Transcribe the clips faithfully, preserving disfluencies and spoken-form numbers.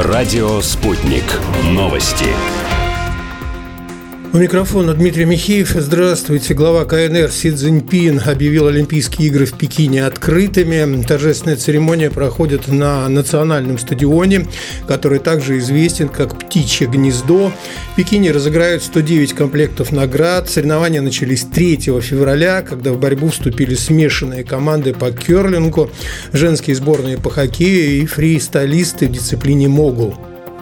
Радио «Спутник». Новости. У микрофона Дмитрий Михеев. Здравствуйте. Глава ка эн эр Си Цзиньпин объявил Олимпийские игры в Пекине открытыми. Торжественная церемония проходит на национальном стадионе, который также известен как «Птичье гнездо». В Пекине разыграют сто девять комплектов наград. Соревнования начались третьего февраля, когда в борьбу вступили смешанные команды по керлингу, женские сборные по хоккею и фристайлисты в дисциплине могул.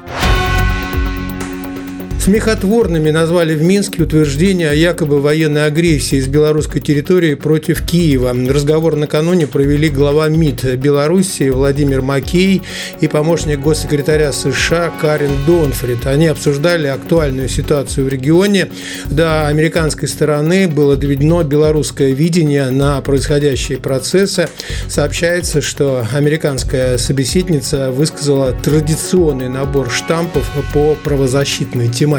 Смехотворными назвали в Минске утверждения о якобы военной агрессии с белорусской территории против Киева. Разговор накануне провели глава МИД Белоруссии Владимир Макей и помощник госсекретаря США Карен Донфрид. Они обсуждали актуальную ситуацию в регионе. До американской стороны было доведено белорусское видение на происходящие процессы. Сообщается, что американская собеседница высказала традиционный набор штампов по правозащитной тематике.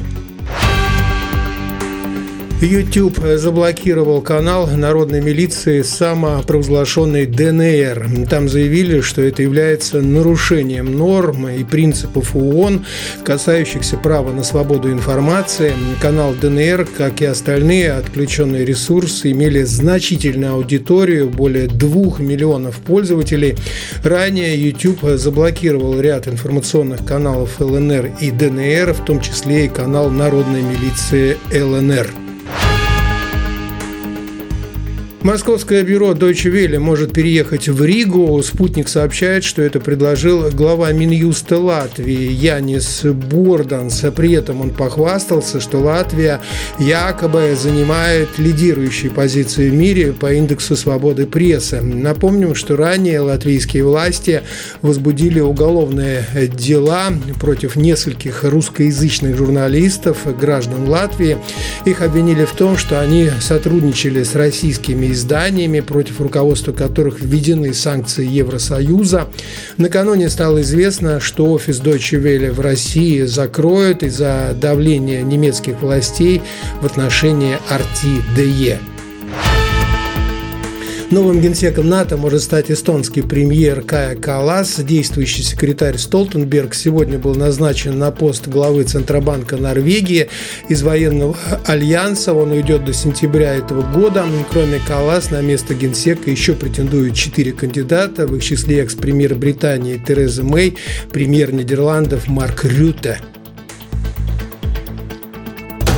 YouTube заблокировал канал народной милиции самопровозглашенной Дэ Эн Эр. Там заявили, что это является нарушением норм и принципов ООН, касающихся права на свободу информации. Канал Дэ Эн Эр, как и остальные отключенные ресурсы, имели значительную аудиторию, более двух миллионов пользователей. Ранее YouTube заблокировал ряд информационных каналов Эл Эн Эр и Дэ Эн Эр, в том числе и канал народной милиции Эл Эн Эр. Московское бюро Deutsche Welle может переехать в Ригу. «Спутник» сообщает, что это предложил глава Минюста Латвии Янис Борданс. При этом он похвастался, что Латвия якобы занимает лидирующие позиции в мире по индексу свободы прессы. Напомним, что ранее латвийские власти возбудили уголовные дела против нескольких русскоязычных журналистов, граждан Латвии. Их обвинили в том, что они сотрудничали с российскими изданиями, против руководства которых введены санкции Евросоюза. Накануне стало известно, что офис Deutsche Welle в России закроют из-за давления немецких властей в отношении эр тэ дэ е. Новым генсеком НАТО может стать эстонский премьер Кая Каллас. Действующий секретарь Столтенберг сегодня был назначен на пост главы Центробанка Норвегии. Из военного альянса он уйдет до сентября этого года. Кроме Каллас, на место генсека еще претендуют четыре кандидата, в их числе экс-премьер Британии Тереза Мэй, премьер Нидерландов Марк Рютте.